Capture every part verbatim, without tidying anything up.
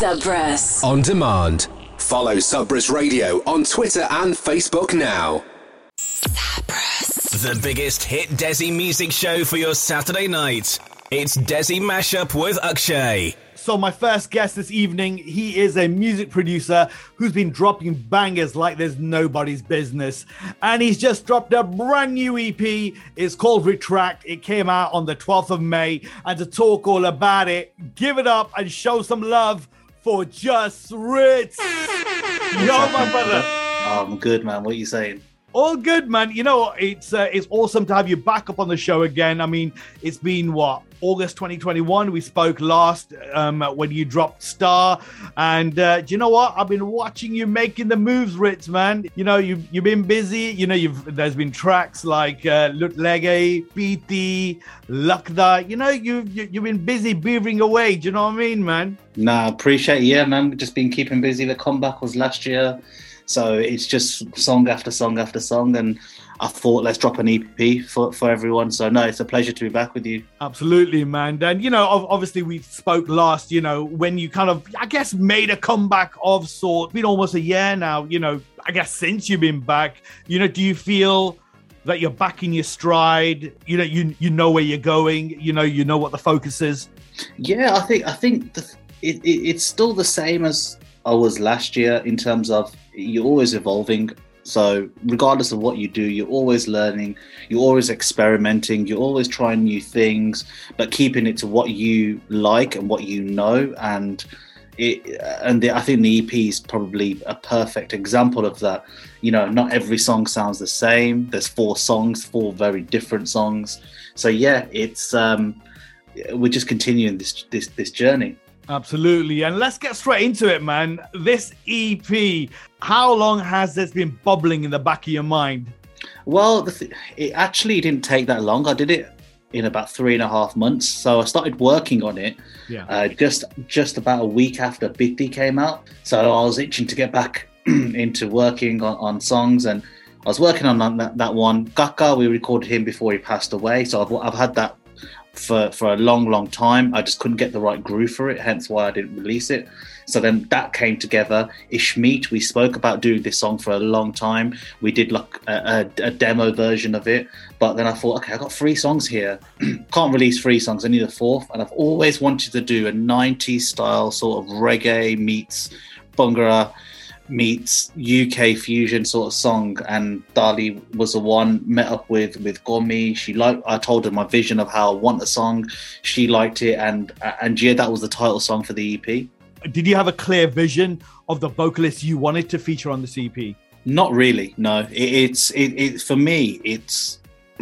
Subpress. On demand. Follow Subpress Radio on Twitter and Facebook now. Subpress. The biggest hit Desi music show for your Saturday night. It's Desi Mashup with Akshay. So my first guest this evening, he is a music producer who's been dropping bangers like there's nobody's business. And he's just dropped a brand new E P. It's called Retract. It came out on the twelfth of May. And to talk all about it, give it up and show some love for Just Ritz. Yo, my brother. Oh, I'm good, man. What are you saying? All good, man. You know, it's uh, it's awesome to have you back up on the show again. I mean, it's been, what, August twenty twenty-one? We spoke last um, when you dropped Star. And uh, do you know what? I've been watching you making the moves, Ritz, man. You know, you've, you've been busy. You know, you've there's been tracks like uh, Lut Lege, P T, Lakda. You know, you've, you, you've been busy beavering away. Do you know what I mean, man? Nah, appreciate it. Yeah, man. Just been keeping busy. The comeback was last year. So it's just song after song after song. And I thought, let's drop an E P for, for everyone. So, no, it's a pleasure to be back with you. Absolutely, man. And, you know, obviously we spoke last, you know, when you kind of, I guess, made a comeback of sort. It's been almost a year now, you know, I guess since you've been back. You know, do you feel that you're back in your stride? You know, you you know where you're going. You know, you know what the focus is. Yeah, I think I think the, it, it, it's still the same as I was last year in terms of you're always evolving. So regardless of what you do, you're always learning, you're always experimenting, you're always trying new things, but keeping it to what you like and what you know. And it, and the, I think the E P is probably a perfect example of that. You know, not every song sounds the same. There's four songs, four very different songs. So yeah, it's um, we're just continuing this this this journey. Absolutely. And let's get straight into it, man. This E P, how long has this been bubbling in the back of your mind? Well, the th- it actually didn't take that long. I did it in about three and a half months. So I started working on it yeah. uh, just just about a week after Bitti came out. So I was itching to get back into working on, on songs, and I was working on that, that one. Kaka, we recorded him before he passed away. So I've, I've had that for for a long long time. I just couldn't get the right groove for it, hence why I didn't release it. So then that came together. Ishmeet, we spoke about doing this song for a long time. We did like a, a, a demo version of it, but then I thought, okay, I've got three songs here. Can't release three songs, I need a fourth. And I've always wanted to do a nineties style sort of reggae meets Bhangra meets U K fusion sort of song, and Dali was the one. Met up with with Gomi. She liked. I told her my vision of how I want a song. She liked it, and and yeah, that was the title song for the E P. Did you have a clear vision of the vocalist you wanted to feature on this E P? Not really. No, it, it's it, it for me. It's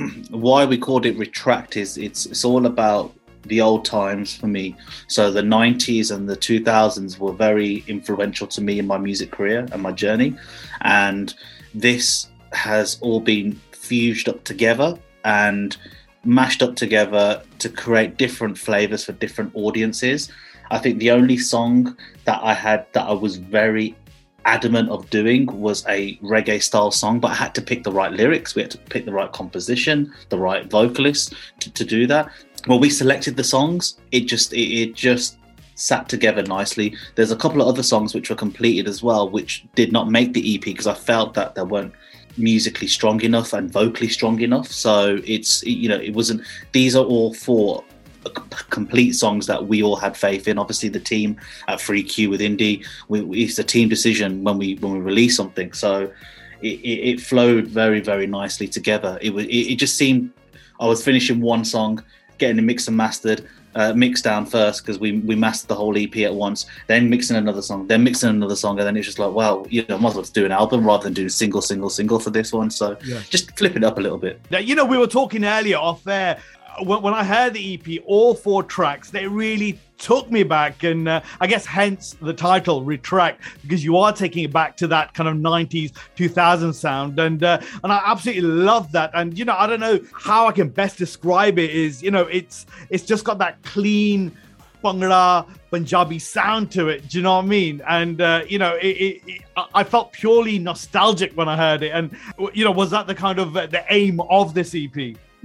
why we called it Retract. Is it's it's all about the old times for me. So the nineties and the two thousands were very influential to me in my music career and my journey. And this has all been fused up together and mashed up together to create different flavors for different audiences. I think the only song that I had that I was very adamant of doing was a reggae style song, but I had to pick the right lyrics. We had to pick the right composition, the right vocalist to, to do that. Well, we selected the songs. It just it, it just sat together nicely. There's a couple of other songs which were completed as well, which did not make the E P because I felt that they weren't musically strong enough and vocally strong enough. So it's, you know, it wasn't. These are all four complete songs that we all had faith in. Obviously, the team at Free Q with Indie, we, it's a team decision when we when we release something. So it, it, it flowed very very nicely together. It was it, it just seemed I was finishing one song, getting it mixed and mastered, uh, mixed down first because we we mastered the whole E P at once, then mixing another song, then mixing another song, and then it's just like, well, you know, I might as well just do an album rather than do single, single, single for this one. So yeah. Just flip it up a little bit. Now, you know, we were talking earlier off air. When, when I heard the E P, all four tracks, they really took me back, and uh, I guess hence the title Retract, because you are taking it back to that kind of nineties, two thousands sound, and uh, and I absolutely love that. And you know, I don't know how I can best describe it. Is you know, it's it's just got that clean Bhangra Punjabi sound to it. Do you know what I mean? And uh, you know, it, it, it, I felt purely nostalgic when I heard it. And you know, was that the kind of uh, the aim of this E P?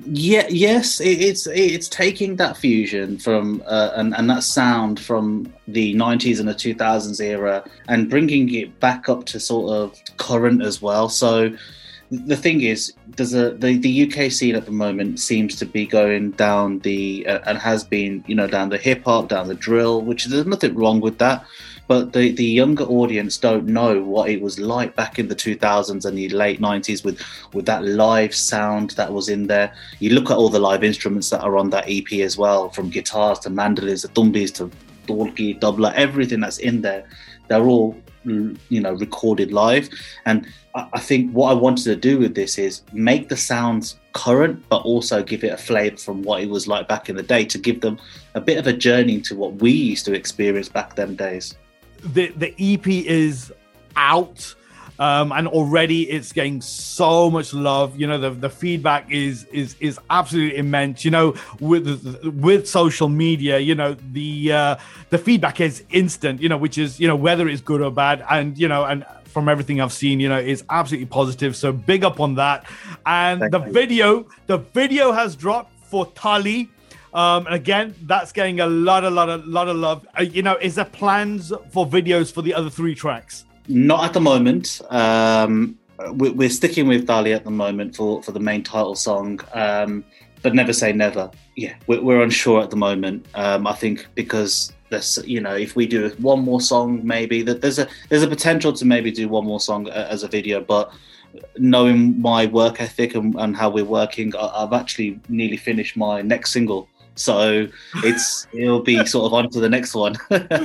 Yeah, yes, it, it's it's taking that fusion from uh, and and that sound from the nineties and the two thousands era and bringing it back up to sort of current as well. So the thing is, there's a the, the U K scene at the moment seems to be going down the uh, and has been, you know, down the hip hop, down the drill, which there's nothing wrong with that. But the, the younger audience don't know what it was like back in the two thousands and the late nineties with, with that live sound that was in there. You look at all the live instruments that are on that E P as well, from guitars to mandolins to thumbis to dholki, tabla, everything that's in there. They're all, you know, recorded live. And I, I think what I wanted to do with this is make the sounds current, but also give it a flavour from what it was like back in the day, to give them a bit of a journey to what we used to experience back them days. The the E P is out, um, and already it's getting so much love. You know, the, the feedback is is is absolutely immense. You know, with with social media, you know, the uh, the feedback is instant. You know, which is, you know, whether it's good or bad, and you know, and from everything I've seen, you know, it's absolutely positive. So big up on that. And Thank the you. video, the video has dropped for Tali. Um, and again, that's getting a lot, a lot, a lot of love. Uh, you know, is there plans for videos for the other three tracks? Not at the moment. Um, we're, we're sticking with Dali at the moment for, for the main title song, um, but never say never. Yeah, we're, we're unsure at the moment. Um, I think because there's, you know, if we do one more song, maybe that there's a there's a potential to maybe do one more song as a video, but knowing my work ethic and, and how we're working, I, I've actually nearly finished my next single. So it's it'll be sort of on to the next one.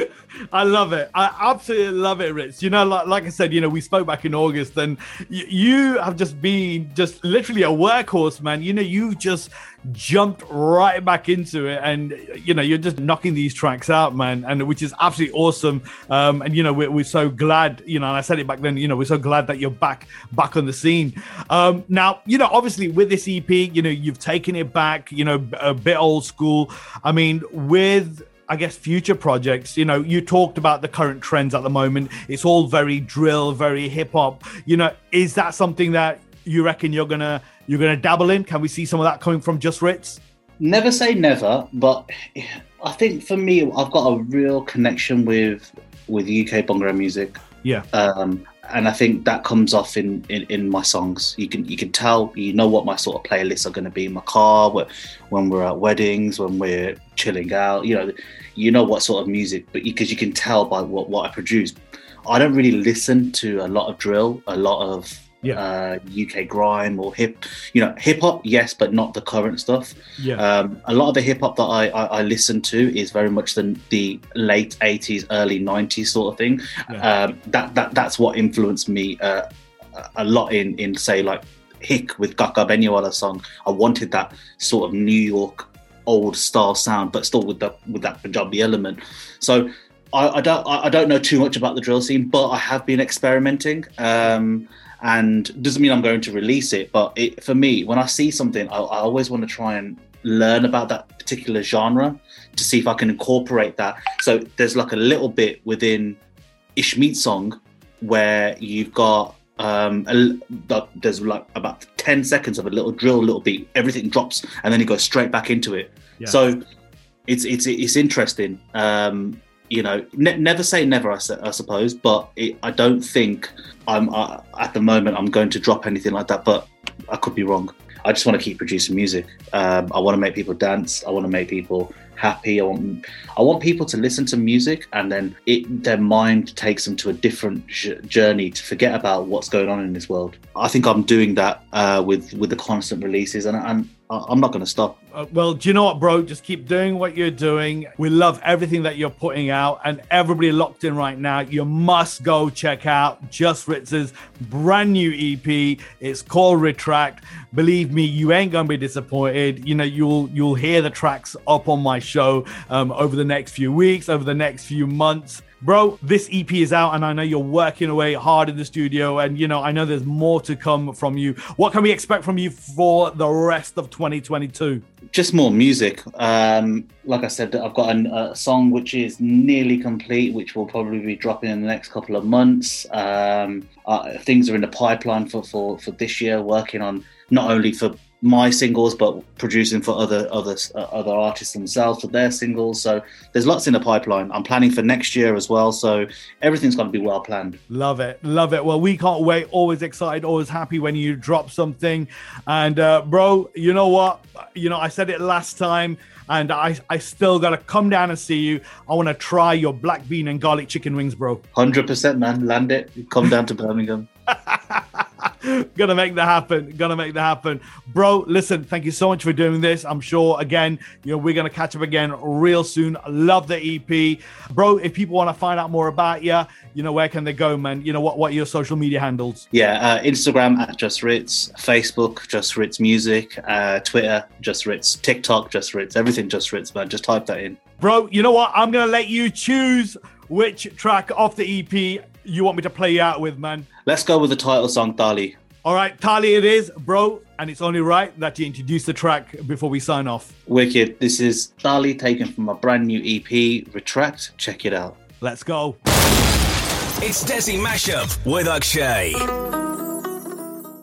I love it. I absolutely love it, Rich. You know, like, like I said, you know, we spoke back in August, and y- you have just been just literally a workhorse, man. You know, you just jumped right back into it, and you know, you're just knocking these tracks out, man, and which is absolutely awesome. Um, and you know, we're, we're so glad. You know, and I said it back then. You know, we're so glad that you're back back on the scene. Um, now, you know, obviously with this E P, you know, you've taken it back. You know, a bit old school. I mean, with I guess future projects, you know, you talked about the current trends at the moment. It's all very drill, very hip hop. You know, is that something that you reckon you're gonna you're gonna dabble in? Can we see some of that coming from Just Ritz? Never say never, but I think for me, I've got a real connection with with U K Bhangra music. Yeah. Um, and I think that comes off in, in, in my songs. You can you can tell, you know what my sort of playlists are going to be in my car, when we're at weddings, when we're chilling out. You know, you know what sort of music, but because you can tell by what, what I produce. I don't really listen to a lot of drill, a lot of yeah. uh, U K grime or hip, you know, hip hop, yes, but not the current stuff. Yeah. Um, a lot of the hip hop that I, I, I listen to is very much the, the late eighties, early nineties sort of thing. Yeah. Um, that that that's what influenced me uh, a lot in in say like Hick with Kaka Beniwala's song. I wanted that sort of New York old style sound, but still with the with that Punjabi element. So I, I don't I don't know too much about the drill scene, but I have been experimenting. Um, And doesn't mean I'm going to release it, but it, for me, when I see something, I, I always want to try and learn about that particular genre to see if I can incorporate that. So there's like a little bit within Ishmeet's song where you've got um, a, there's like about ten seconds of a little drill, little beat, everything drops, and then he goes straight back into it. Yeah. So it's it's it's interesting. Um, You know, ne- never say never, I, su- I suppose, but it, I don't think I'm uh, at the moment I'm going to drop anything like that, but I could be wrong. I just want to keep producing music. Um, I want to make people dance. I want to make people happy. I want I want people to listen to music and then it, their mind takes them to a different j- journey to forget about what's going on in this world. I think I'm doing that uh, with, with the constant releases, and, and I'm not going to stop. Uh, well, do you know what, bro? Just keep doing what you're doing. We love everything that you're putting out, and everybody locked in right now, you must go check out Just Ritz's brand new E P. It's called Retract. Believe me, you ain't going to be disappointed. You know, you'll you'll hear the tracks up on my show um, over the next few weeks, over the next few months. Bro, this E P is out, and I know you're working away hard in the studio, and you know I know there's more to come from you. What can we expect from you for the rest of twenty twenty-two? Just more music. Um, like I said, I've got an, a song which is nearly complete, which will probably be dropping in the next couple of months. Um, uh, things are in the pipeline for, for, for this year, working on not only for my singles, but producing for other other uh, other artists themselves for their singles. So there's lots in the pipeline. I'm planning for next year as well. So everything's going to be well planned. Love it, love it. Well, we can't wait. Always excited, always happy when you drop something. And uh, bro, you know what? You know, I said it last time, and I I still gotta come down and see you. I want to try your black bean and garlic chicken wings, bro. one hundred percent, man. Land it. Come down to Birmingham. Gonna make that happen. Gonna make that happen. Bro, listen, thank you so much for doing this. I'm sure, again, you know, we're gonna catch up again real soon. Love the E P. Bro, if people want to find out more about you, you know, where can they go, man? You know, what, what are your social media handles? Yeah, uh, Instagram at Just Ritz, Facebook, Just Ritz Music, uh, Twitter, Just Ritz, TikTok, Just Ritz, everything Just Ritz, man. Just type that in. Bro, you know what? I'm gonna let you choose which track off the E P you want me to play you out with, man. Let's go with the title song, Dali. All right, Tali it is, bro. And it's only right that you introduce the track before we sign off. Wicked. This is Dali taken from my brand new E P, Retract. Check it out. Let's go. It's Desi Mashup with Akshay.